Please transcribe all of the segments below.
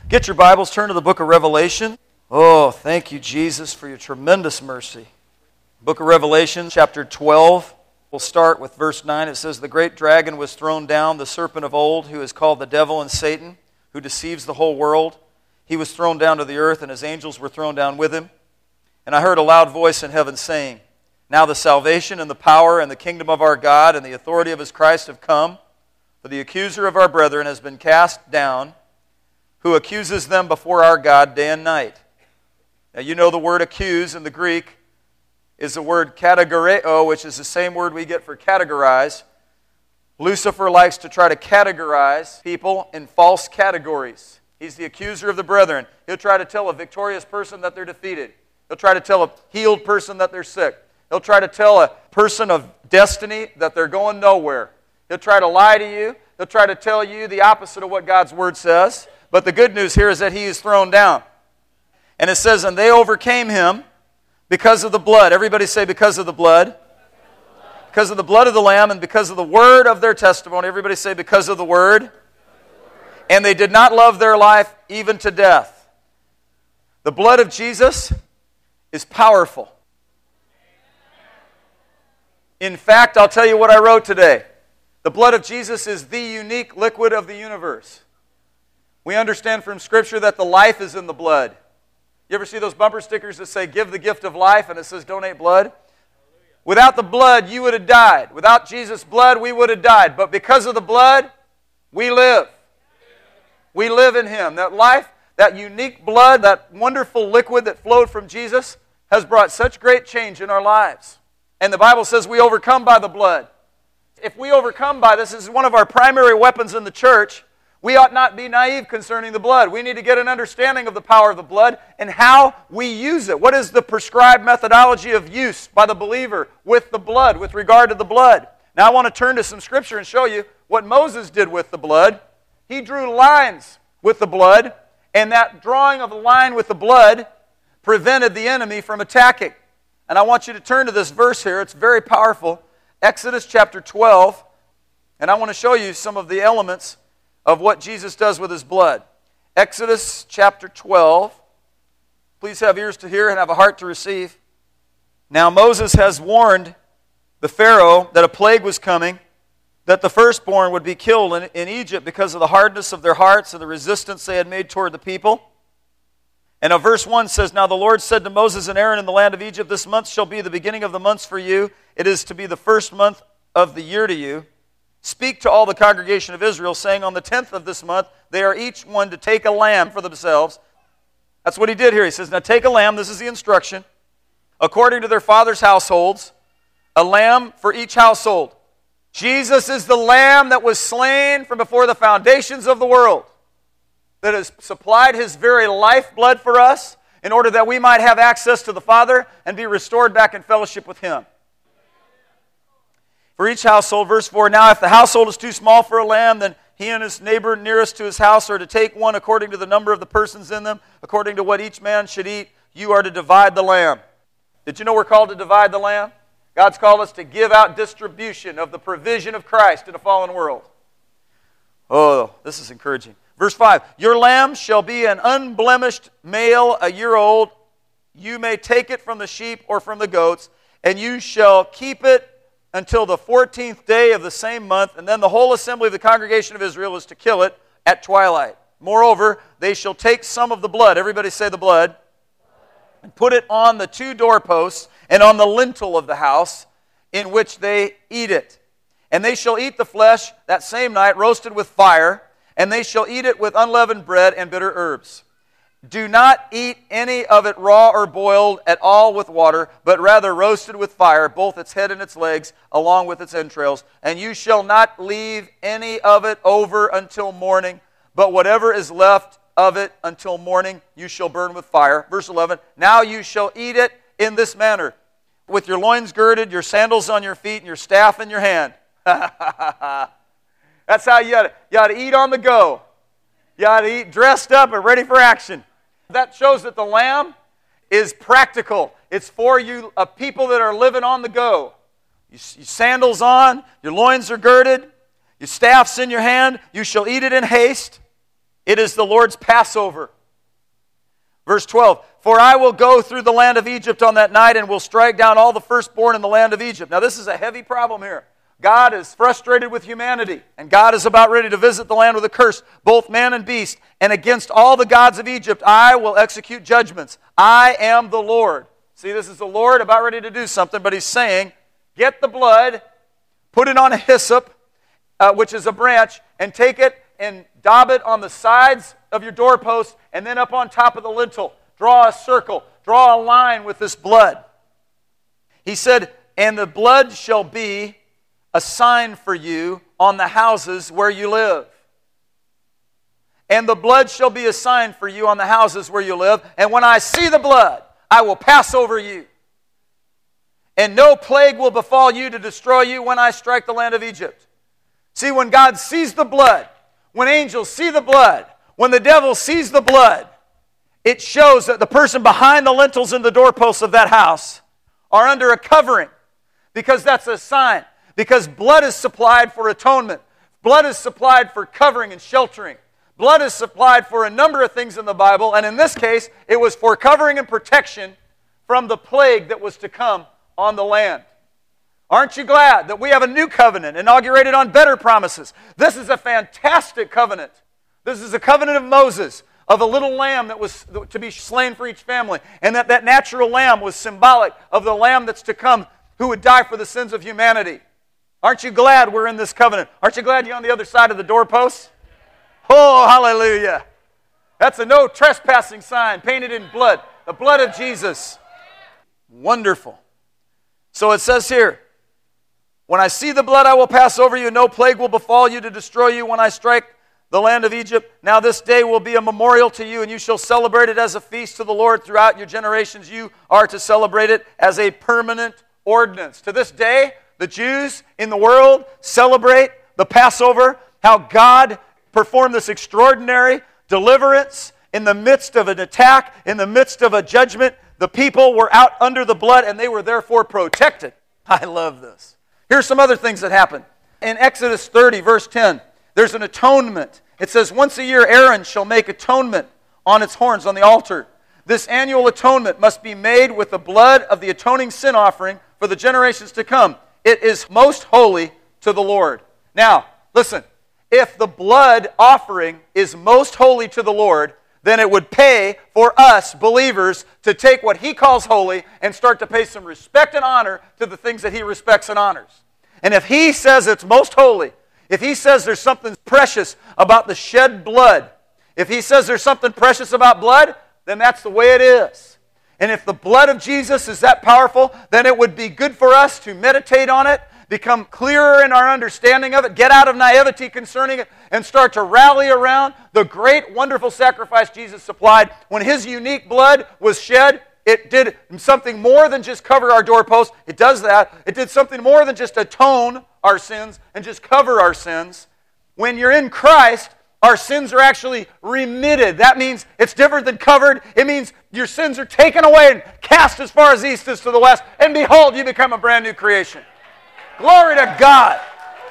Get your Bibles, turn to the book of Revelation. Oh, thank you, Jesus, for your tremendous mercy. Book of Revelation, chapter 12. We'll start with verse 9. It says, "The great dragon was thrown down, the serpent of old, who is called the devil and Satan, who deceives the whole world. He was thrown down to the earth, and his angels were thrown down with him. And I heard a loud voice in heaven saying, Now the salvation and the power and the kingdom of our God and the authority of his Christ have come. For the accuser of our brethren has been cast down, who accuses them before our God day and night." Now you know the word accuse in the Greek is the word kategoreo, which is the same word we get for categorize. Lucifer likes to try to categorize people in false categories. He's the accuser of the brethren. He'll try to tell a victorious person that they're defeated. He'll try to tell a healed person that they're sick. He'll try to tell a person of destiny that they're going nowhere. He'll try to lie to you. He'll try to tell you the opposite of what God's Word says. But the good news here is that he is thrown down. And it says, "And they overcame him because of the blood." Everybody say, because of the blood. Because of the blood of the Lamb and because of the word of their testimony. Everybody say, because of the word. "And they did not love their life even to death." The blood of Jesus is powerful. In fact, I'll tell you what I wrote today. The blood of Jesus is the unique liquid of the universe. We understand from Scripture that the life is in the blood. You ever see those bumper stickers that say, "Give the gift of life," and it says, "Donate blood"? Without the blood, you would have died. Without Jesus' blood, we would have died. But because of the blood, we live. We live in Him. That life, that unique blood, that wonderful liquid that flowed from Jesus has brought such great change in our lives. And the Bible says we overcome by the blood. If we overcome by this is one of our primary weapons in the church, we ought not be naive concerning the blood. We need to get an understanding of the power of the blood and how we use it. What is the prescribed methodology of use by the believer with the blood, with regard to the blood? Now I want to turn to some Scripture and show you what Moses did with the blood. He drew lines with the blood, and that drawing of a line with the blood prevented the enemy from attacking. And I want you to turn to this verse here. It's very powerful. Exodus chapter 12. And I want to show you some of the elements of what Jesus does with His blood. Exodus chapter 12. Please have ears to hear and have a heart to receive. "Now Moses has warned the Pharaoh that a plague was coming, that the firstborn would be killed in Egypt because of the hardness of their hearts and the resistance they had made toward the people." And verse 1 says, "Now the Lord said to Moses and Aaron in the land of Egypt, This month shall be the beginning of the months for you. It is to be the first month of the year to you. Speak to all the congregation of Israel, saying, On the 10th of this month, they are each one to take a lamb for themselves." That's what he did here. He says, "Now take a lamb," this is the instruction, "according to their father's households, a lamb for each household." Jesus is the lamb that was slain from before the foundations of the world, that has supplied His very lifeblood for us in order that we might have access to the Father and be restored back in fellowship with Him. For each household, verse 4, "Now if the household is too small for a lamb, then he and his neighbor nearest to his house are to take one according to the number of the persons in them, according to what each man should eat. You are to divide the lamb." Did you know we're called to divide the lamb? God's called us to give out distribution of the provision of Christ in a fallen world. Oh, this is encouraging. Verse 5, "Your lamb shall be an unblemished male, a year old. You may take it from the sheep or from the goats, and you shall keep it until the 14th day of the same month, and then the whole assembly of the congregation of Israel is to kill it at twilight. Moreover, they shall take some of the blood," everybody say the blood, "and put it on the 2 doorposts and on the lintel of the house in which they eat it. And they shall eat the flesh that same night, roasted with fire, and they shall eat it with unleavened bread and bitter herbs. Do not eat any of it raw or boiled at all with water, but rather roasted with fire, both its head and its legs, along with its entrails. And you shall not leave any of it over until morning, but whatever is left of it until morning you shall burn with fire." Verse 11, "Now you shall eat it in this manner, with your loins girded, your sandals on your feet, and your staff in your hand." That's how you ought to eat on the go. You ought to eat dressed up and ready for action. That shows that the lamb is practical. It's for you, people that are living on the go. Your sandals on, your loins are girded, your staff's in your hand. You shall eat it in haste. It is the Lord's Passover. Verse 12, for I will go through the land of Egypt on that night and will strike down all the firstborn in the land of Egypt. Now this is a heavy problem here. God is frustrated with humanity, and God is about ready to visit the land with a curse, both man and beast. And against all the gods of Egypt I will execute judgments. I am the Lord. See, this is the Lord about ready to do something, but he's saying, get the blood, put it on a hyssop, which is a branch, and take it and daub it on the sides of your doorpost and then up on top of the lintel. Draw a circle. Draw a line with this blood. He said, and the blood shall be a sign for you on the houses where you live. And the blood shall be a sign for you on the houses where you live. And when I see the blood, I will pass over you. And no plague will befall you to destroy you when I strike the land of Egypt. See, when God sees the blood, when angels see the blood, when the devil sees the blood, it shows that the person behind the lintels and the doorposts of that house are under a covering, because that's a sign. Because blood is supplied for atonement. Blood is supplied for covering and sheltering. Blood is supplied for a number of things in the Bible, and in this case, it was for covering and protection from the plague that was to come on the land. Aren't you glad that we have a new covenant inaugurated on better promises? This is a fantastic covenant. This is a covenant of Moses, of a little lamb that was to be slain for each family, and that natural lamb was symbolic of the lamb that's to come who would die for the sins of humanity. Aren't you glad we're in this covenant? Aren't you glad you're on the other side of the doorpost? Oh, hallelujah. That's a no trespassing sign painted in blood. The blood of Jesus. Wonderful. So it says here, when I see the blood, I will pass over you, and no plague will befall you to destroy you when I strike the land of Egypt. Now this day will be a memorial to you, and you shall celebrate it as a feast to the Lord throughout your generations. You are to celebrate it as a permanent ordinance. To this day, the Jews in the world celebrate the Passover, how God performed this extraordinary deliverance in the midst of an attack, in the midst of a judgment. The people were out under the blood, and they were therefore protected. I love this. Here's some other things that happen. In Exodus 30, verse 10, there's an atonement. It says, once a year Aaron shall make atonement on its horns on the altar. This annual atonement must be made with the blood of the atoning sin offering for the generations to come. It is most holy to the Lord. Now, listen, if the blood offering is most holy to the Lord, then it would pay for us believers to take what He calls holy and start to pay some respect and honor to the things that He respects and honors. And if He says it's most holy, if He says there's something precious about the shed blood, if He says there's something precious about blood, then that's the way it is. And if the blood of Jesus is that powerful, then it would be good for us to meditate on it, become clearer in our understanding of it, get out of naivety concerning it, and start to rally around the great, wonderful sacrifice Jesus supplied. When His unique blood was shed, it did something more than just cover our doorposts. It does that. It did something more than just atone our sins and just cover our sins. When you're in Christ, our sins are actually remitted. That means it's different than covered. It means your sins are taken away and cast as far as the east is to the west, and behold, you become a brand new creation. Glory to God.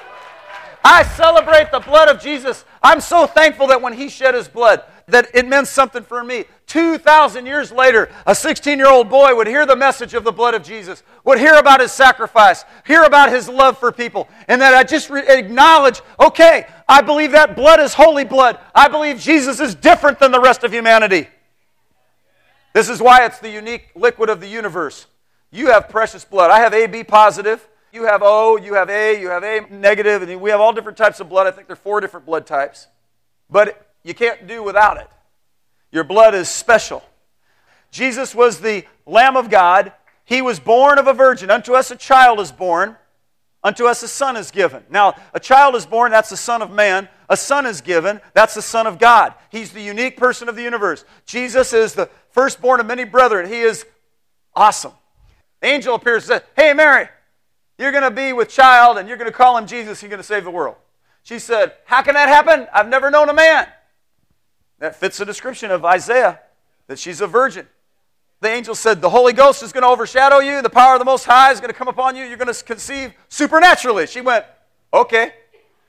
I celebrate the blood of Jesus. I'm so thankful that when He shed His blood, that it meant something for me. 2,000 years later, a 16-year-old boy would hear the message of the blood of Jesus, would hear about His sacrifice, hear about His love for people, and that I just acknowledge, okay, I believe that blood is holy blood. I believe Jesus is different than the rest of humanity. This is why it's the unique liquid of the universe. You have precious blood. I have AB positive. You have O, you have A negative, and we have all different types of blood. I think there are 4 different blood types. But you can't do without it. Your blood is special. Jesus was the Lamb of God. He was born of a virgin. Unto us a child is born. Unto us a son is given. Now, a child is born, that's the Son of Man. A son is given, that's the Son of God. He's the unique person of the universe. Jesus is the firstborn of many brethren. He is awesome. The angel appears and says, hey, Mary, you're going to be with child, and you're going to call Him Jesus. He's going to save the world. She said, how can that happen? I've never known a man. That fits the description of Isaiah, that she's a virgin. The angel said, the Holy Ghost is going to overshadow you. The power of the Most High is going to come upon you. You're going to conceive supernaturally. She went, okay.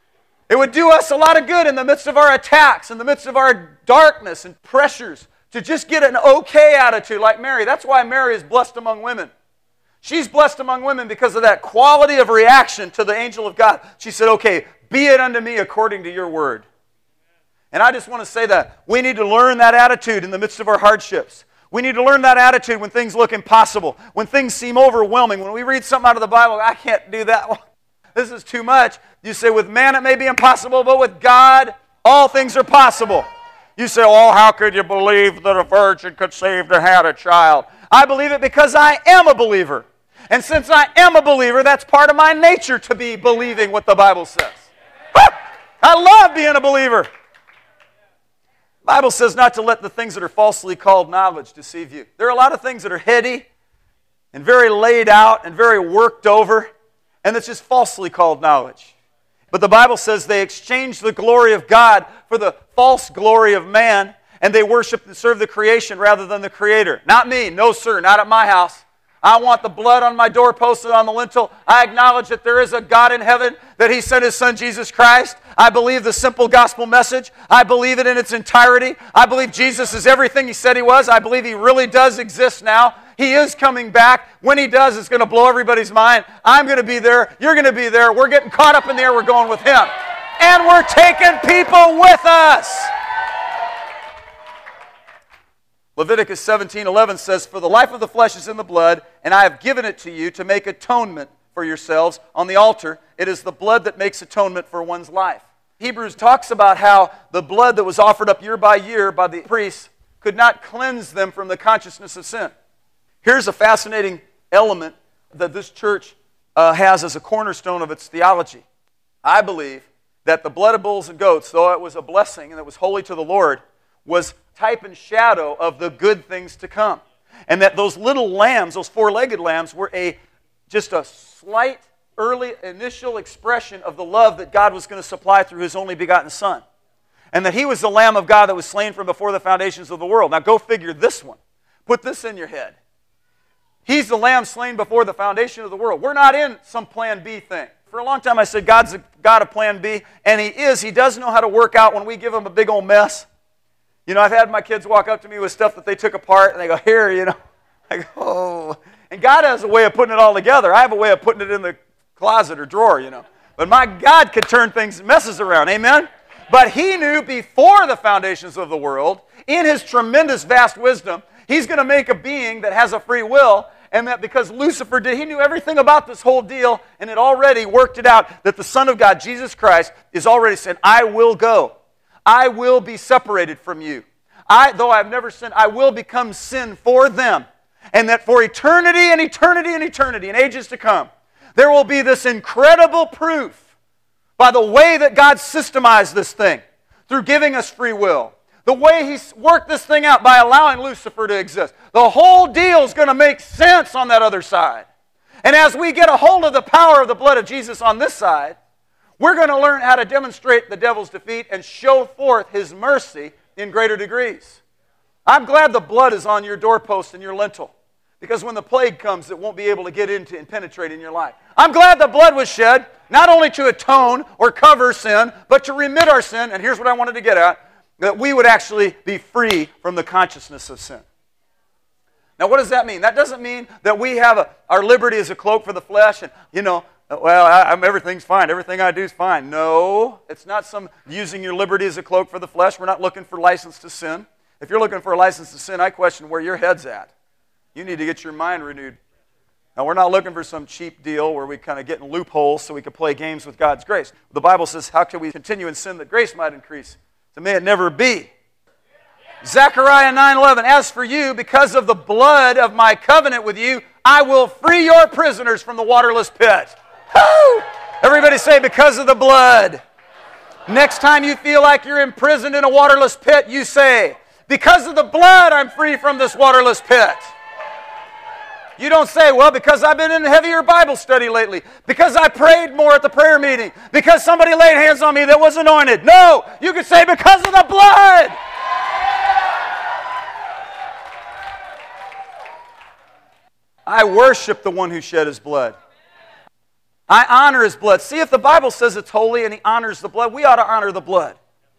It would do us a lot of good in the midst of our attacks, in the midst of our darkness and pressures, to just get an okay attitude like Mary. That's why Mary is blessed among women. She's blessed among women because of that quality of reaction to the angel of God. She said, okay, be it unto me according to your word. And I just want to say that we need to learn that attitude in the midst of our hardships. We need to learn that attitude when things look impossible, when things seem overwhelming. When we read something out of the Bible, I can't do that. This is too much. You say, with man it may be impossible, but with God all things are possible. You say, oh, how could you believe that a virgin conceived and had a child? I believe it because I am a believer. And since I am a believer, that's part of my nature to be believing what the Bible says. I love being a believer. The Bible says not to let the things that are falsely called knowledge deceive you. There are a lot of things that are heady and very laid out and very worked over, and it's just falsely called knowledge. But the Bible says they exchanged the glory of God for the false glory of man, and they worship and serve the creation rather than the Creator. Not me. No, sir. Not at my house. I want the blood on my doorpost and on the lintel. I acknowledge that there is a God in heaven, that He sent His Son Jesus Christ. I believe the simple gospel message. I believe it in its entirety. I believe Jesus is everything He said He was. I believe He really does exist now. He is coming back. When He does, it's going to blow everybody's mind. I'm going to be there. You're going to be there. We're getting caught up in the air. We're going with Him. And we're taking people with us. Leviticus 17:11 says, for the life of the flesh is in the blood, and I have given it to you to make atonement for yourselves on the altar. It is the blood that makes atonement for one's life. Hebrews talks about how the blood that was offered up year by year by the priests could not cleanse them from the consciousness of sin. Here's a fascinating element that this church has as a cornerstone of its theology. I believe that the blood of bulls and goats, though it was a blessing and it was holy to the Lord, was type and shadow of the good things to come. And that those little lambs, those four-legged lambs, were just a slight, early, initial expression of the love that God was going to supply through His only begotten Son. And that He was the Lamb of God that was slain from before the foundations of the world. Now go figure this one. Put this in your head. He's the Lamb slain before the foundation of the world. We're not in some plan B thing. For a long time I said God's a God of plan B, and He is. He does know how to work out when we give Him a big old mess. You know, I've had my kids walk up to me with stuff that they took apart, and they go, here, you know. I go, oh. And God has a way of putting it all together. I have a way of putting it in the closet or drawer, you know. But my God could turn things, messes around, amen? But He knew before the foundations of the world, in His tremendous vast wisdom, He's going to make a being that has a free will, and that because Lucifer did, He knew everything about this whole deal, and it already worked it out that the Son of God, Jesus Christ, is already said, I will go. I will be separated from you. Though I have never sinned, I will become sin for them. And that for eternity and eternity and eternity and ages to come, there will be this incredible proof by the way that God systemized this thing, through giving us free will, the way He worked this thing out by allowing Lucifer to exist. The whole deal is going to make sense on that other side. And as we get a hold of the power of the blood of Jesus on this side, we're going to learn how to demonstrate the devil's defeat and show forth His mercy in greater degrees. I'm glad the blood is on your doorpost and your lintel, because when the plague comes, it won't be able to get into and penetrate in your life. I'm glad the blood was shed, not only to atone or cover sin, but to remit our sin, and here's what I wanted to get at, that we would actually be free from the consciousness of sin. Now, what does that mean? That doesn't mean that we have our liberty as a cloak for the flesh, and, you know, well, everything's fine. Everything I do is fine. No, it's not some using your liberty as a cloak for the flesh. We're not looking for license to sin. If you're looking for a license to sin, I question where your head's at. You need to get your mind renewed. Now, we're not looking for some cheap deal where we kind of get in loopholes so we can play games with God's grace. The Bible says, how can we continue in sin that grace might increase? So may it never be. Zechariah 9:11, as for you, because of the blood of my covenant with you, I will free your prisoners from the waterless pit. Woo! Everybody say, because of the blood. Next time you feel like you're imprisoned in a waterless pit, you say, because of the blood, I'm free from this waterless pit. You don't say, well, because I've been in a heavier Bible study lately, because I prayed more at the prayer meeting, because somebody laid hands on me that was anointed. No, you can say, because of the blood. I worship the one who shed His blood. I honor His blood. See, if the Bible says it's holy and He honors the blood, we ought to honor the blood.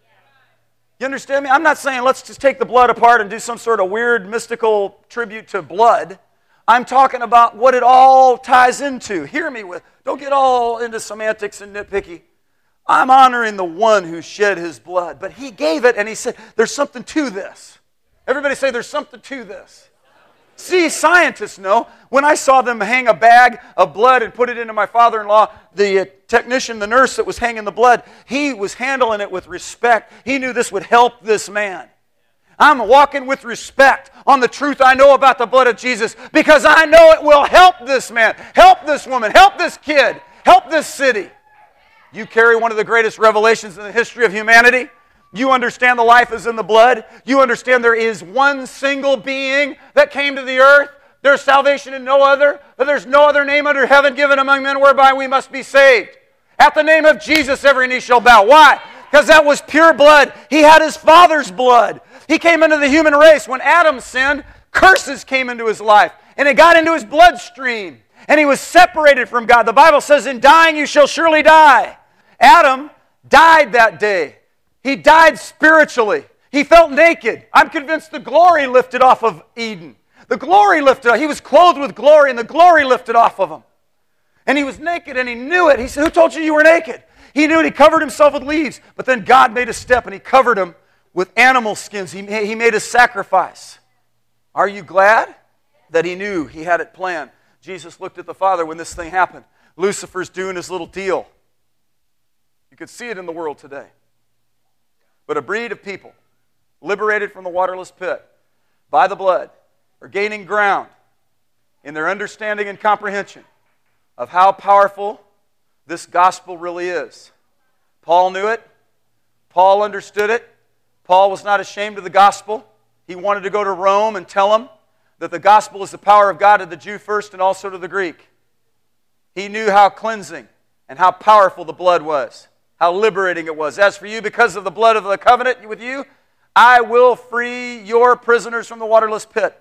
You understand me? I'm not saying let's just take the blood apart and do some sort of weird mystical tribute to blood. I'm talking about what it all ties into. Hear me with. Don't get all into semantics and nitpicky. I'm honoring the one who shed His blood. But He gave it and He said, there's something to this. Everybody say, there's something to this. See, scientists know. When I saw them hang a bag of blood and put it into my father-in-law, the technician, the nurse that was hanging the blood, he was handling it with respect. He knew this would help this man. I'm walking with respect on the truth I know about the blood of Jesus because I know it will help this man, help this woman, help this kid, help this city. You carry one of the greatest revelations in the history of humanity. You understand the life is in the blood. You understand there is one single being that came to the earth. There's salvation in no other, but there's no other name under heaven given among men whereby we must be saved. At the name of Jesus, every knee shall bow. Why? Because that was pure blood. He had His Father's blood. He came into the human race. When Adam sinned, curses came into his life, and it got into his bloodstream, and he was separated from God. The Bible says, in dying you shall surely die. Adam died that day. He died spiritually. He felt naked. I'm convinced the glory lifted off of Eden. The glory lifted off. He was clothed with glory, and the glory lifted off of him. And he was naked, and he knew it. He said, who told you were naked? He knew it. He covered himself with leaves. But then God made a step, and He covered him with animal skins. He made a sacrifice. Are you glad that He knew He had it planned? Jesus looked at the Father when this thing happened. Lucifer's doing his little deal. You could see it in the world today. But a breed of people, liberated from the waterless pit by the blood, are gaining ground in their understanding and comprehension of how powerful this gospel really is. Paul knew it. Paul understood it. Paul was not ashamed of the gospel. He wanted to go to Rome and tell them that the gospel is the power of God to the Jew first and also to the Greek. He knew how cleansing and how powerful the blood was. How liberating it was. As for you, because of the blood of the covenant with you, I will free your prisoners from the waterless pit.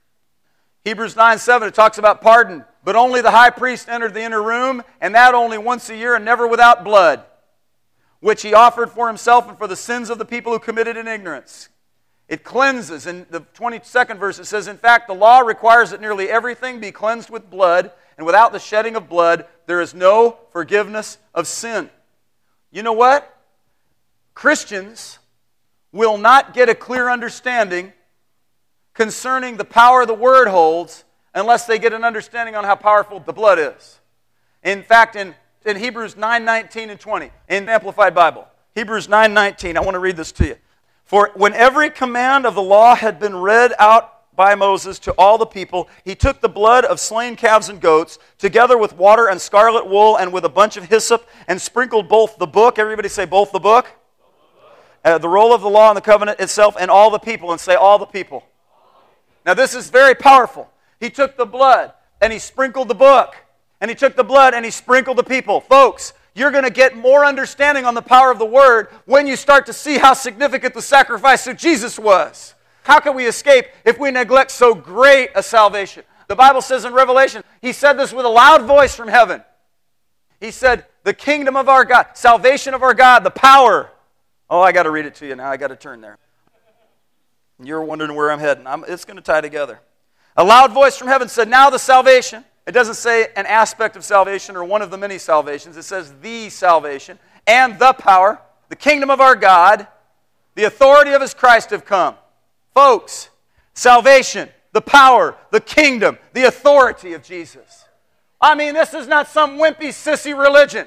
Hebrews 9:7, it talks about pardon. But only the high priest entered the inner room, and that only once a year and never without blood, which he offered for himself and for the sins of the people who committed in ignorance. It cleanses. In the 22nd verse it says, in fact, the law requires that nearly everything be cleansed with blood, and without the shedding of blood, there is no forgiveness of sin. You know what? Christians will not get a clear understanding concerning the power the Word holds unless they get an understanding on how powerful the blood is. In fact, in Hebrews 9:19 and 20, in the Amplified Bible, Hebrews 9:19, I want to read this to you. For when every command of the law had been read out by Moses to all the people, he took the blood of slain calves and goats, together with water and scarlet wool, and with a bunch of hyssop, and sprinkled both the book, everybody say both the book, the roll of the law and the covenant itself, and all the people, and say all the people. Now this is very powerful. He took the blood, and he sprinkled the book, and he took the blood, and he sprinkled the people. Folks, you're going to get more understanding on the power of the Word when you start to see how significant the sacrifice of Jesus was. How can we escape if we neglect so great a salvation? The Bible says in Revelation, He said this with a loud voice from heaven. He said, the kingdom of our God, salvation of our God, the power. Oh, I got to read it to you now. I got to turn there. You're wondering where I'm heading. It's going to tie together. A loud voice from heaven said, now the salvation. It doesn't say an aspect of salvation or one of the many salvations. It says the salvation and the power, the kingdom of our God, the authority of His Christ have come. Folks, salvation, the power, the kingdom, the authority of Jesus. I mean, this is not some wimpy, sissy religion.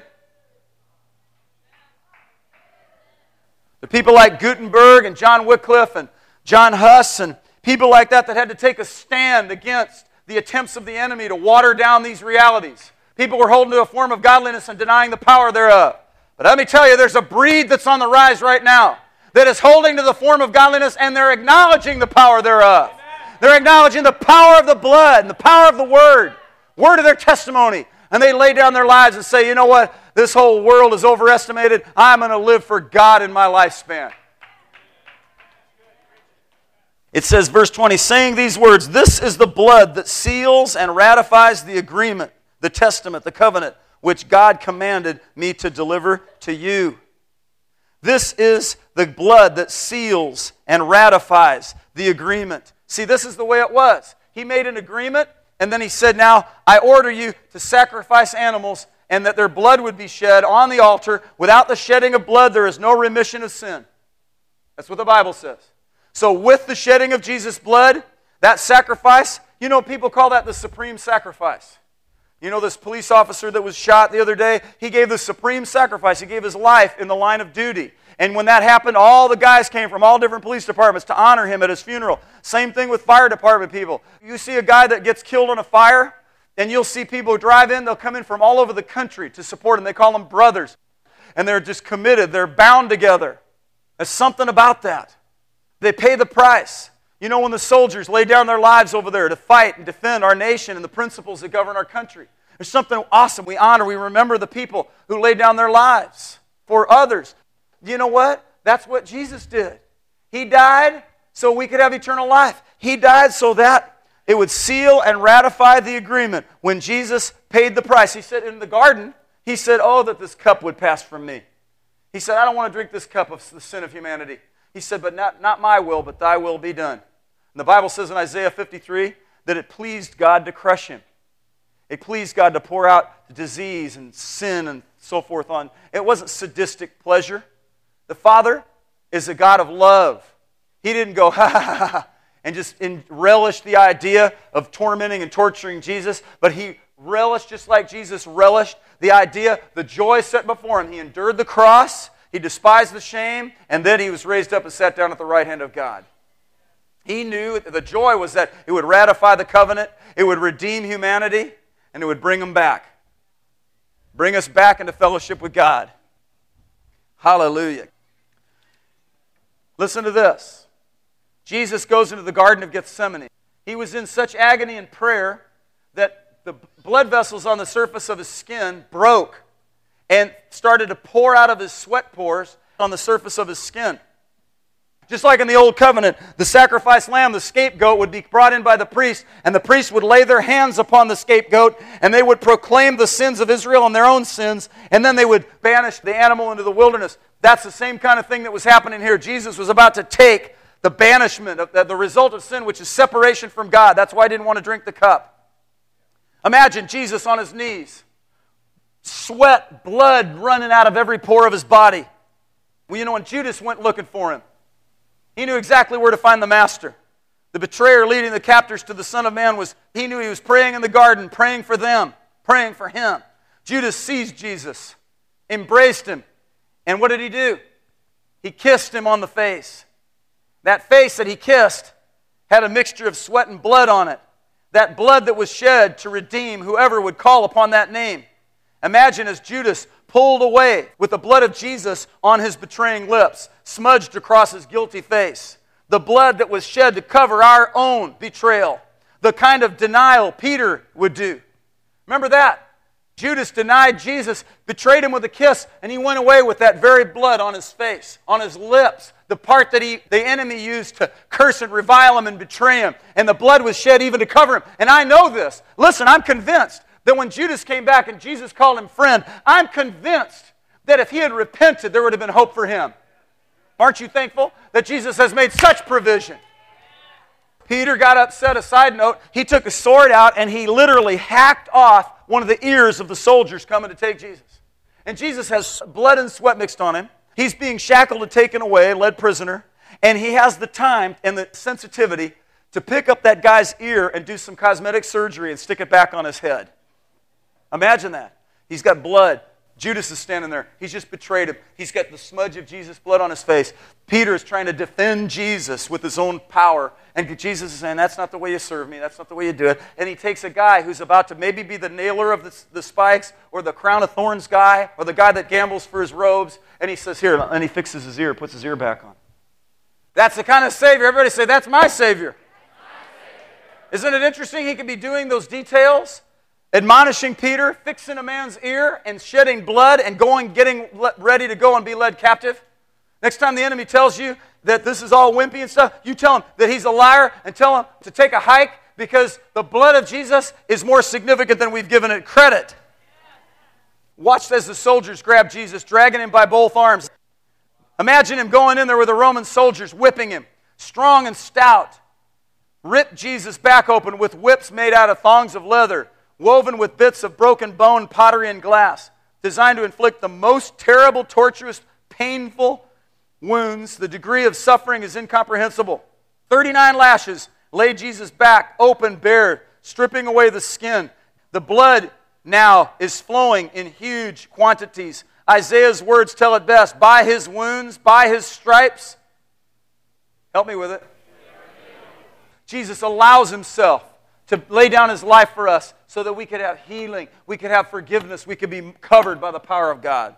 The people like Gutenberg and John Wycliffe and John Huss and people like that had to take a stand against the attempts of the enemy to water down these realities. People were holding to a form of godliness and denying the power thereof. But let me tell you, there's a breed that's on the rise right now that is holding to the form of godliness, and they're acknowledging the power thereof. Amen. They're acknowledging the power of the blood and the power of the Word of their testimony. And they lay down their lives and say, you know what? This whole world is overestimated. I'm going to live for God in my lifespan. It says, verse 20, saying these words, this is the blood that seals and ratifies the agreement, the testament, the covenant, which God commanded me to deliver to you. This is the blood that seals and ratifies the agreement. See, this is the way it was. He made an agreement, and then he said, now, I order you to sacrifice animals, and that their blood would be shed on the altar. Without the shedding of blood, there is no remission of sin. That's what the Bible says. So with the shedding of Jesus' blood, that sacrifice, you know, people call that the supreme sacrifice. You know, this police officer that was shot the other day, he gave the supreme sacrifice. He gave his life in the line of duty. And when that happened, all the guys came from all different police departments to honor him at his funeral. Same thing with fire department people. You see a guy that gets killed in a fire, and you'll see people who drive in, they'll come in from all over the country to support him. They call them brothers. And they're just committed. They're bound together. There's something about that. They pay the price. You know, when the soldiers lay down their lives over there to fight and defend our nation and the principles that govern our country, there's something awesome. We honor, we remember the people who laid down their lives for others. You know what? That's what Jesus did. He died so we could have eternal life. He died so that it would seal and ratify the agreement. When Jesus paid the price, he said in the garden, he said, oh, that this cup would pass from me. He said, I don't want to drink this cup of the sin of humanity. He said, but not my will, but thy will be done. And the Bible says in Isaiah 53 that it pleased God to crush him. It pleased God to pour out disease and sin and so forth on. It wasn't sadistic pleasure. The Father is a God of love. He didn't go, ha, ha, ha, ha, and just relish the idea of tormenting and torturing Jesus, but he relished, just like Jesus relished, the idea, the joy set before him. He endured the cross, he despised the shame, and then he was raised up and sat down at the right hand of God. He knew the joy was that it would ratify the covenant, it would redeem humanity, and it would bring them back. Bring us back into fellowship with God. Hallelujah. Listen to this. Jesus goes into the Garden of Gethsemane. He was in such agony and prayer that the blood vessels on the surface of his skin broke and started to pour out of his sweat pores on the surface of his skin. Just like in the Old Covenant, the sacrificed lamb, the scapegoat, would be brought in by the priest, and the priest would lay their hands upon the scapegoat, and they would proclaim the sins of Israel and their own sins, and then they would banish the animal into the wilderness. That's the same kind of thing that was happening here. Jesus was about to take the banishment, of the result of sin, which is separation from God. That's why he didn't want to drink the cup. Imagine Jesus on his knees, sweat, blood running out of every pore of his body. Well, you know, when Judas went looking for him, he knew exactly where to find the master. The betrayer leading the captors to the Son of Man he knew he was praying in the garden, praying for them, praying for him. Judas seized Jesus, embraced him, and what did he do? He kissed him on the face. That face that he kissed had a mixture of sweat and blood on it. That blood that was shed to redeem whoever would call upon that name. Imagine as Judas pulled away with the blood of Jesus on his betraying lips, smudged across his guilty face. The blood that was shed to cover our own betrayal. The kind of denial Peter would do. Remember that? Judas denied Jesus, betrayed him with a kiss, and he went away with that very blood on his face, on his lips, the part that the enemy used to curse and revile him and betray him. And the blood was shed even to cover him. And I know this. Listen, I'm convinced that when Judas came back and Jesus called him friend, I'm convinced that if he had repented, there would have been hope for him. Aren't you thankful that Jesus has made such provision? Peter got upset. A side note, he took a sword out and he literally hacked off one of the ears of the soldiers coming to take Jesus. And Jesus has blood and sweat mixed on him. He's being shackled and taken away, led prisoner. And he has the time and the sensitivity to pick up that guy's ear and do some cosmetic surgery and stick it back on his head. Imagine that. He's got blood. Judas is standing there. He's just betrayed him. He's got the smudge of Jesus' blood on his face. Peter is trying to defend Jesus with his own power. And Jesus is saying, that's not the way you serve me. That's not the way you do it. And he takes a guy who's about to maybe be the nailer of the spikes or the crown of thorns guy or the guy that gambles for his robes. And he says, here, and he fixes his ear, puts his ear back on. That's the kind of Savior. Everybody say, that's my Savior. Isn't it interesting he could be doing those details? Admonishing Peter, fixing a man's ear and shedding blood and getting ready to go and be led captive. Next time the enemy tells you that this is all wimpy and stuff, you tell him that he's a liar and tell him to take a hike because the blood of Jesus is more significant than we've given it credit. Watched as the soldiers grabbed Jesus, dragging him by both arms. Imagine him going in there with the Roman soldiers, whipping him, strong and stout. Ripped Jesus back open with whips made out of thongs of leather, woven with bits of broken bone, pottery, and glass, designed to inflict the most terrible, torturous, painful wounds. The degree of suffering is incomprehensible. 39 lashes laid Jesus back, open, bare, stripping away the skin. The blood now is flowing in huge quantities. Isaiah's words tell it best. By his wounds, by his stripes. Help me with it. Jesus allows himself to lay down his life for us so that we could have healing, we could have forgiveness, we could be covered by the power of God.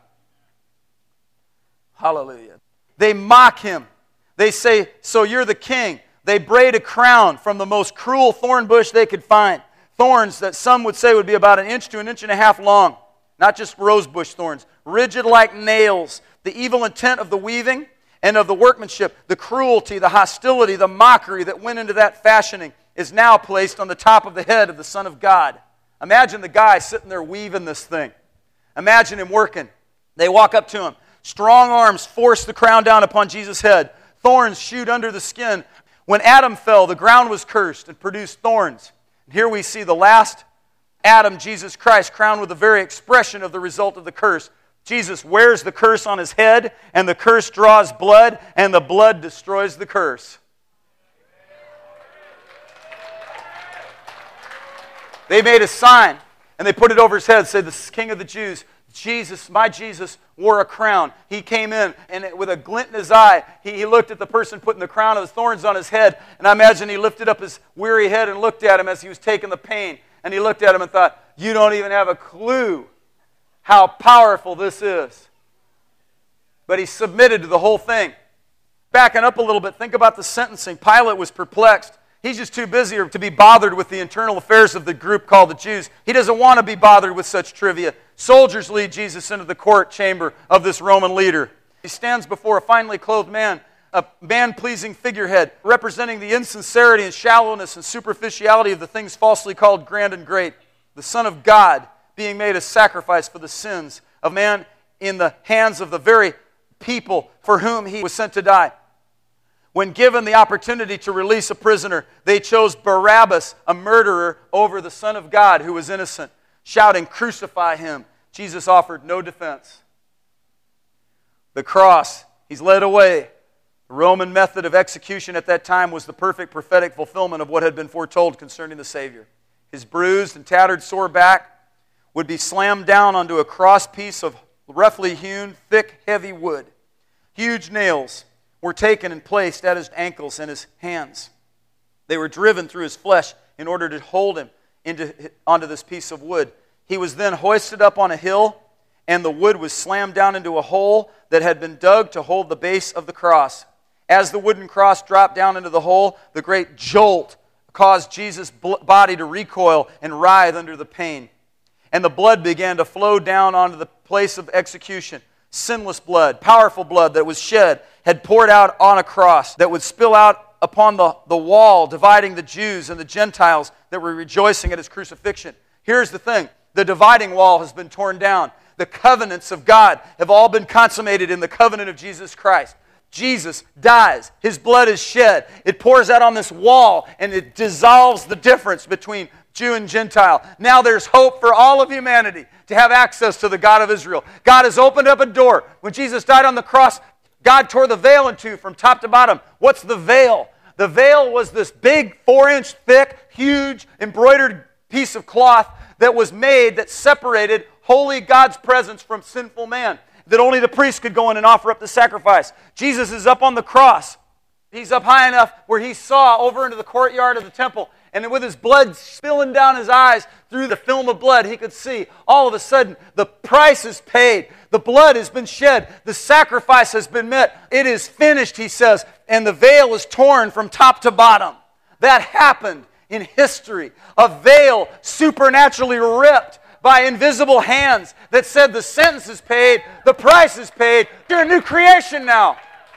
Hallelujah. They mock him. They say, so you're the king. They braid a crown from the most cruel thorn bush they could find. Thorns that some would say would be about 1 inch to 1.5 inches long. Not just rosebush thorns. Rigid like nails. The evil intent of the weaving and of the workmanship, the cruelty, the hostility, the mockery that went into that fashioning is now placed on the top of the head of the Son of God. Imagine the guy sitting there weaving this thing. Imagine him working. They walk up to him. Strong arms force the crown down upon Jesus' head. Thorns shoot under the skin. When Adam fell, the ground was cursed and produced thorns. And here we see the last Adam, Jesus Christ, crowned with the very expression of the result of the curse. Jesus wears the curse on his head, and the curse draws blood, and the blood destroys the curse. They made a sign, and they put it over his head, said, "This is King of the Jews." Jesus, my Jesus, wore a crown. He came in, and with a glint in his eye, he looked at the person putting the crown of thorns on his head, and I imagine he lifted up his weary head and looked at him as he was taking the pain, and he looked at him and thought, you don't even have a clue how powerful this is. But he submitted to the whole thing. Backing up a little bit, think about the sentencing. Pilate was perplexed. He's just too busy to be bothered with the internal affairs of the group called the Jews. He doesn't want to be bothered with such trivia. Soldiers lead Jesus into the court chamber of this Roman leader. He stands before a finely clothed man, a man-pleasing figurehead, representing the insincerity and shallowness and superficiality of the things falsely called grand and great. The Son of God being made a sacrifice for the sins of man in the hands of the very people for whom he was sent to die. When given the opportunity to release a prisoner, they chose Barabbas, a murderer, over the Son of God who was innocent, shouting, "Crucify him." Jesus offered no defense. The cross, he's led away. The Roman method of execution at that time was the perfect prophetic fulfillment of what had been foretold concerning the Savior. His bruised and tattered sore back would be slammed down onto a cross piece of roughly hewn, thick, heavy wood. Huge nails were taken and placed at his ankles and his hands. They were driven through his flesh in order to hold him onto this piece of wood. He was then hoisted up on a hill, and the wood was slammed down into a hole that had been dug to hold the base of the cross. As the wooden cross dropped down into the hole, the great jolt caused Jesus' body to recoil and writhe under the pain. And the blood began to flow down onto the place of execution. Sinless blood, powerful blood that was shed, had poured out on a cross that would spill out upon the wall, dividing the Jews and the Gentiles that were rejoicing at his crucifixion. Here's the thing. The dividing wall has been torn down. The covenants of God have all been consummated in the covenant of Jesus Christ. Jesus dies. His blood is shed. It pours out on this wall, and it dissolves the difference between Jew and Gentile. Now there's hope for all of humanity to have access to the God of Israel. God has opened up a door. When Jesus died on the cross, God tore the veil in two from top to bottom. What's the veil? The veil was this big 4-inch thick, huge, embroidered piece of cloth that was made that separated holy God's presence from sinful man, that only the priest could go in and offer up the sacrifice. Jesus is up on the cross. He's up high enough where he saw over into the courtyard of the temple, and with his blood spilling down his eyes through the film of blood, he could see all of a sudden the price is paid. The blood has been shed. The sacrifice has been met. It is finished, he says, and the veil is torn from top to bottom. That happened in history. A veil supernaturally ripped by invisible hands that said the sentence is paid, the price is paid, you're a new creation now.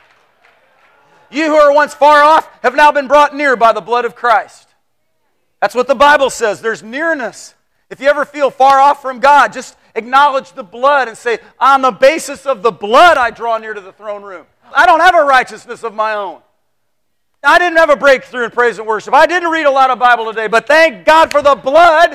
You who are once far off have now been brought near by the blood of Christ. That's what the Bible says. There's nearness. If you ever feel far off from God, just Acknowledge the blood and say, on the basis of the blood, I draw near to the throne room. I don't have a righteousness of my own. I didn't have a breakthrough in praise and worship. I didn't read a lot of Bible today, but thank God for the blood.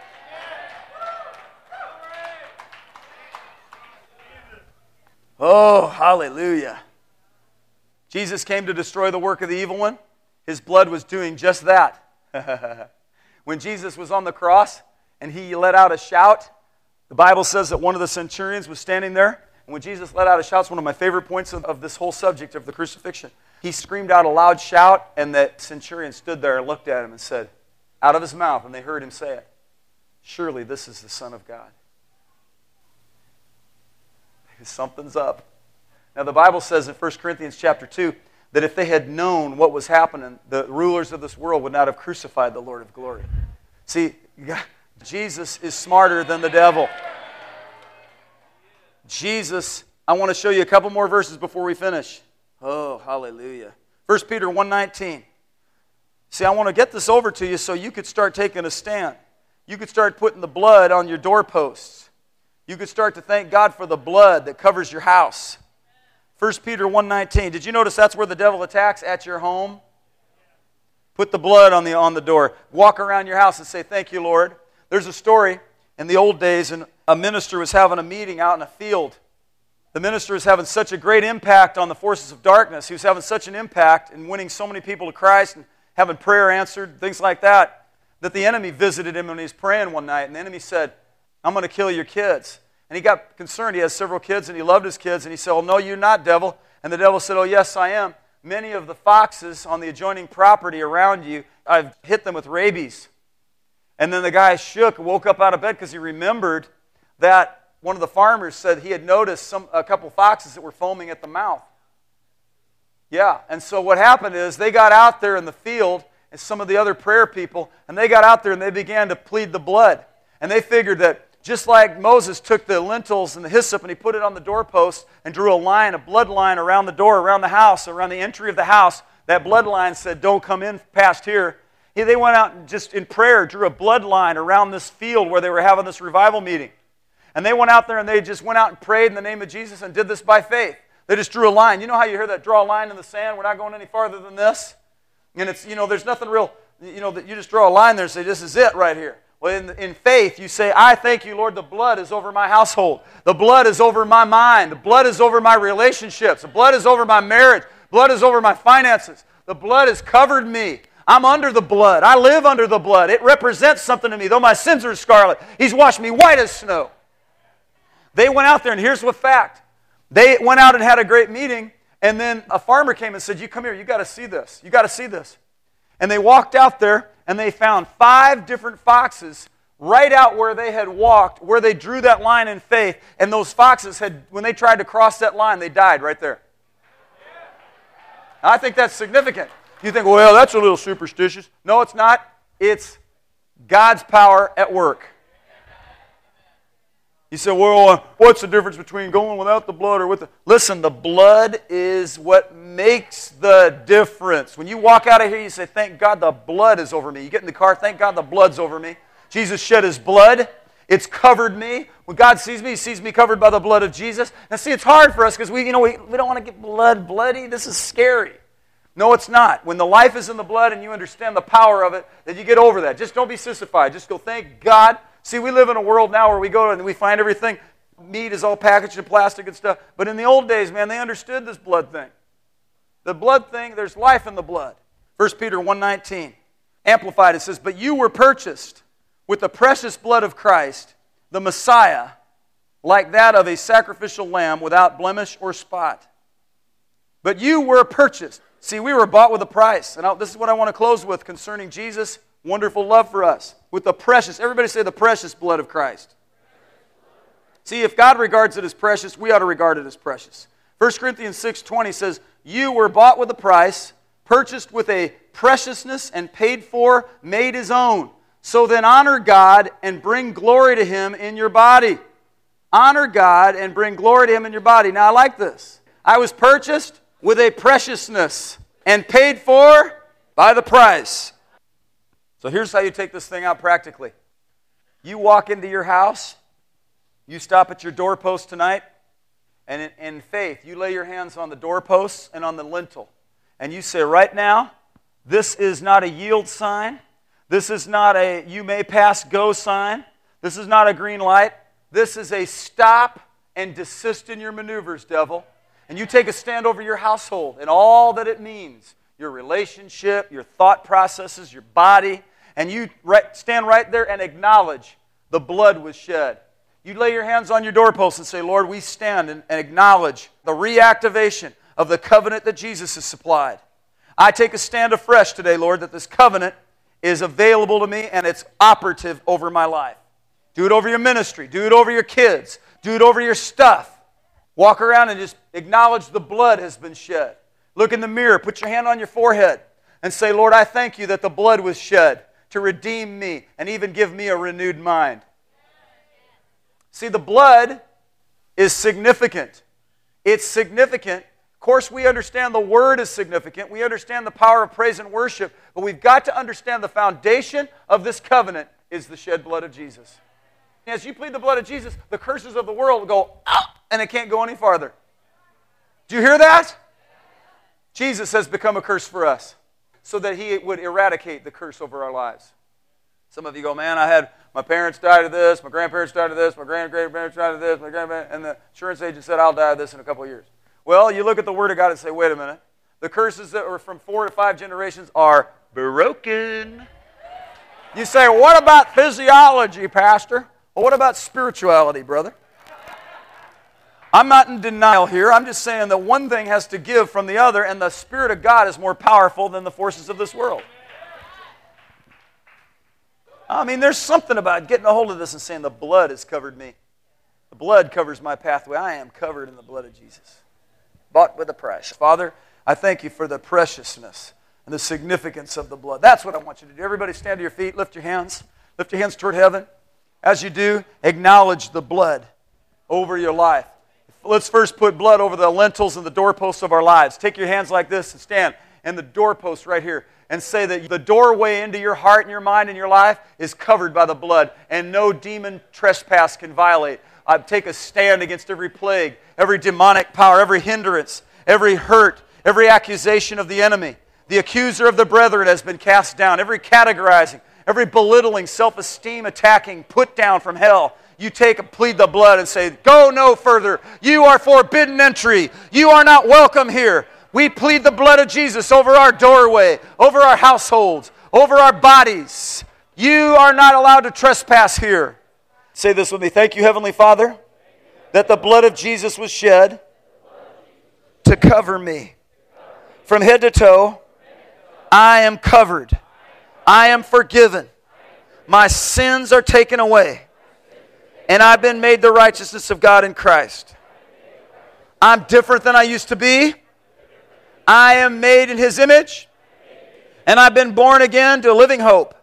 Oh, hallelujah. Jesus came to destroy the work of the evil one. His blood was doing just that. When Jesus was on the cross and he let out a shout, the Bible says that one of the centurions was standing there. And when Jesus let out a shout, it's one of my favorite points of this whole subject of the crucifixion. He screamed out a loud shout, and that centurion stood there and looked at him and said, out of his mouth, and they heard him say it, surely this is the Son of God. Something's up. Now the Bible says in 1 Corinthians chapter 2 that if they had known what was happening, the rulers of this world would not have crucified the Lord of glory. See, Jesus is smarter than the devil. Jesus, I want to show you a couple more verses before we finish. Oh, hallelujah. 1 Peter 1:19. See, I want to get this over to you so you could start taking a stand. You could start putting the blood on your doorposts. You could start to thank God for the blood that covers your house. 1 Peter 1:19. Did you notice that's where the devil attacks? At your home? Put the blood on the door. Walk around your house and say, thank you, Lord. There's a story in the old days, and a minister was having a meeting out in a field. The minister was having such a great impact on the forces of darkness. He was having such an impact in winning so many people to Christ and having prayer answered, things like that, that the enemy visited him when he was praying one night. And the enemy said, I'm going to kill your kids. And he got concerned. He has several kids, and he loved his kids. And he said, oh, no, you're not, devil. And the devil said, oh, yes, I am. Many of the foxes on the adjoining property around you, I've hit them with rabies. And then the guy shook, woke up out of bed because he remembered that one of the farmers said he had noticed a couple foxes that were foaming at the mouth. Yeah, and so what happened is they got out there in the field, and some of the other prayer people, and they got out there and they began to plead the blood. And they figured that just like Moses took the lentils and the hyssop and he put it on the doorpost and drew a line, a blood line around the door, around the house, around the entry of the house, that blood line said, don't come in past here. They went out and just in prayer drew a blood line around this field where they were having this revival meeting. And they went out there and they just went out and prayed in the name of Jesus and did this by faith. They just drew a line. You know how you hear that, draw a line in the sand? We're not going any farther than this. And it's, there's nothing real, that you just draw a line there and say, this is it right here. Well, in faith, you say, I thank you, Lord, the blood is over my household. The blood is over my mind. The blood is over my relationships. The blood is over my marriage. Blood is over my finances. The blood has covered me. I'm under the blood. I live under the blood. It represents something to me. Though my sins are scarlet, He's washed me white as snow. They went out there, and here's what fact. They went out and had a great meeting, and then a farmer came and said, you come here, you got to see this. You got to see this. And they walked out there, and they found 5 different foxes right out where they had walked, where they drew that line in faith. And those foxes had, when they tried to cross that line, they died right there. I think that's significant. You think, well, that's a little superstitious. No, it's not. It's God's power at work. You say, well, what's the difference between going without the blood or with the... Listen, the blood is what makes the difference. When you walk out of here, you say, thank God the blood is over me. You get in the car, thank God the blood's over me. Jesus shed His blood. It's covered me. When God sees me, He sees me covered by the blood of Jesus. Now see, it's hard for us because we don't want to get bloody. This is scary. No, it's not. When the life is in the blood and you understand the power of it, then you get over that. Just don't be sissified. Just go, thank God. See, we live in a world now where we go and we find everything. Meat is all packaged in plastic and stuff. But in the old days, man, they understood this blood thing. The blood thing, there's life in the blood. 1 Peter 1:19. Amplified, it says, but you were purchased with the precious blood of Christ, the Messiah, like that of a sacrificial lamb without blemish or spot. But you were purchased. See, we were bought with a price. And this is what I want to close with concerning Jesus' wonderful love for us. With the precious, everybody say the precious blood of Christ. See, if God regards it as precious, we ought to regard it as precious. 1 Corinthians 6:20 says, you were bought with a price, purchased with a preciousness and paid for, made His own. So then honor God and bring glory to Him in your body. Honor God and bring glory to Him in your body. Now I like this. I was purchased with a preciousness and paid for by the price. So here's how you take this thing out practically. You walk into your house, You stop at your doorpost tonight, and in faith, you lay your hands on the doorposts and on the lintel. And you say, right now, this is not a yield sign. This is not a you may pass go sign. This is not a green light. This is a stop and desist in your maneuvers, devil. And you take a stand over your household and all that it means, your relationship, your thought processes, your body, and you stand right there and acknowledge the blood was shed. You lay your hands on your doorpost and say, Lord, we stand and acknowledge the reactivation of the covenant that Jesus has supplied. I take a stand afresh today, Lord, that this covenant is available to me and it's operative over my life. Do it over your ministry. Do it over your kids. Do it over your stuff. Walk around and just acknowledge the blood has been shed. Look in the mirror. Put your hand on your forehead and say, Lord, I thank you that the blood was shed to redeem me and even give me a renewed mind. See, the blood is significant. It's significant. Of course, we understand the Word is significant. We understand the power of praise and worship. But we've got to understand the foundation of this covenant is the shed blood of Jesus. As you plead the blood of Jesus, the curses of the world will go out and it can't go any farther. Do you hear that? Jesus has become a curse for us so that He would eradicate the curse over our lives. Some of you go, man, my parents died of this, my grandparents died of this, my great-grandparents died of this, and the insurance agent said I'll die of this in a couple of years. Well, you look at the Word of God and say, wait a minute. The curses that were from 4 to 5 generations are broken. You say, what about physiology, Pastor? Well, what about spirituality, brother? I'm not in denial here. I'm just saying that one thing has to give from the other, and the Spirit of God is more powerful than the forces of this world. I mean, there's something about getting a hold of this and saying the blood has covered me. The blood covers my pathway. I am covered in the blood of Jesus. Bought with a price. Father, I thank you for the preciousness and the significance of the blood. That's what I want you to do. Everybody stand to your feet. Lift your hands. Lift your hands toward heaven. As you do, acknowledge the blood over your life. Let's first put blood over the lintels and the doorposts of our lives. Take your hands like this and stand in the doorpost right here and say that the doorway into your heart and your mind and your life is covered by the blood and no demon trespass can violate. I take a stand against every plague, every demonic power, every hindrance, every hurt, every accusation of the enemy. The accuser of the brethren has been cast down. Every categorizing, every belittling, self-esteem attacking, put down from hell. You take and plead the blood and say, go no further. You are forbidden entry. You are not welcome here. We plead the blood of Jesus over our doorway, over our households, over our bodies. You are not allowed to trespass here. Say this with me. Thank you, Heavenly Father, that the blood of Jesus was shed to cover me. From head to toe, I am covered. I am forgiven. My sins are taken away. And I've been made the righteousness of God in Christ. I'm different than I used to be. I am made in His image. And I've been born again to a living hope.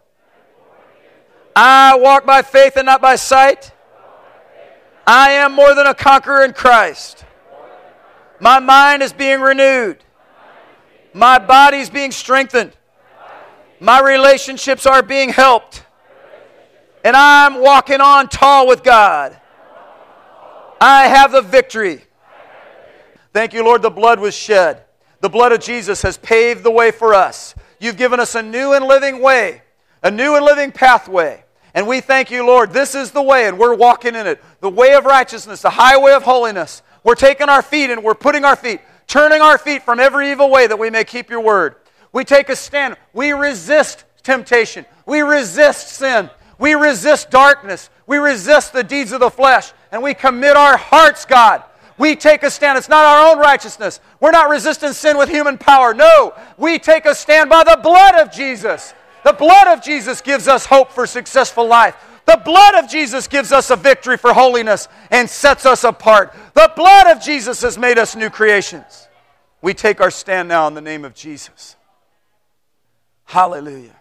I walk by faith and not by sight. I am more than a conqueror in Christ. My mind is being renewed. My body is being strengthened. My relationships are being helped. And I'm walking on tall with God. I have the victory. Thank you, Lord, the blood was shed. The blood of Jesus has paved the way for us. You've given us a new and living way, a new and living pathway. And we thank you, Lord. This is the way, and we're walking in it. The way of righteousness, the highway of holiness. We're taking our feet and we're putting our feet, turning our feet from every evil way that we may keep your word. We take a stand. We resist temptation. We resist sin. We resist darkness. We resist the deeds of the flesh. And we commit our hearts, God. We take a stand. It's not our own righteousness. We're not resisting sin with human power. No, we take a stand by the blood of Jesus. The blood of Jesus gives us hope for successful life. The blood of Jesus gives us a victory for holiness and sets us apart. The blood of Jesus has made us new creations. We take our stand now in the name of Jesus. Hallelujah.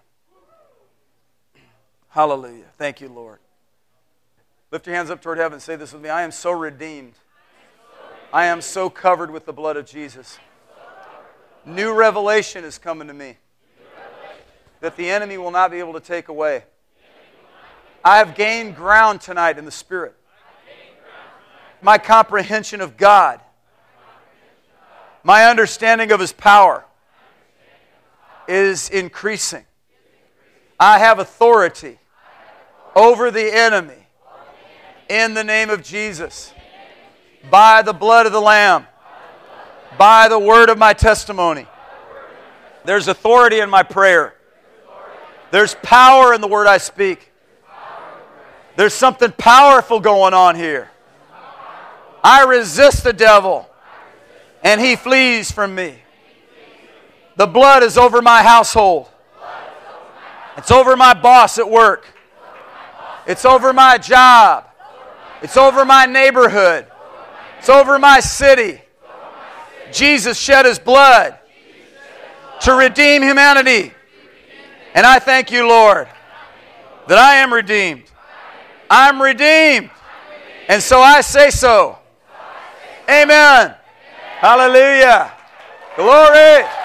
Hallelujah. Thank you, Lord. Lift your hands up toward heaven and say this with me. I am so redeemed. I am so covered with the blood of Jesus. New revelation is coming to me that the enemy will not be able to take away. I have gained ground tonight in the Spirit. My comprehension of God, my understanding of His power is increasing. I have authority over the enemy in the name of Jesus. By the blood of the Lamb. By the word of my testimony. There's authority in my prayer. There's power in the word I speak. There's something powerful going on here. I resist the devil, and he flees from me. The blood is over my household. It's over my boss at work. It's over my job. It's over my neighborhood. It's over my city. Jesus shed His blood to redeem humanity. And I thank You, Lord, that I am redeemed. I'm redeemed. And so I say so. Amen. Hallelujah. Glory.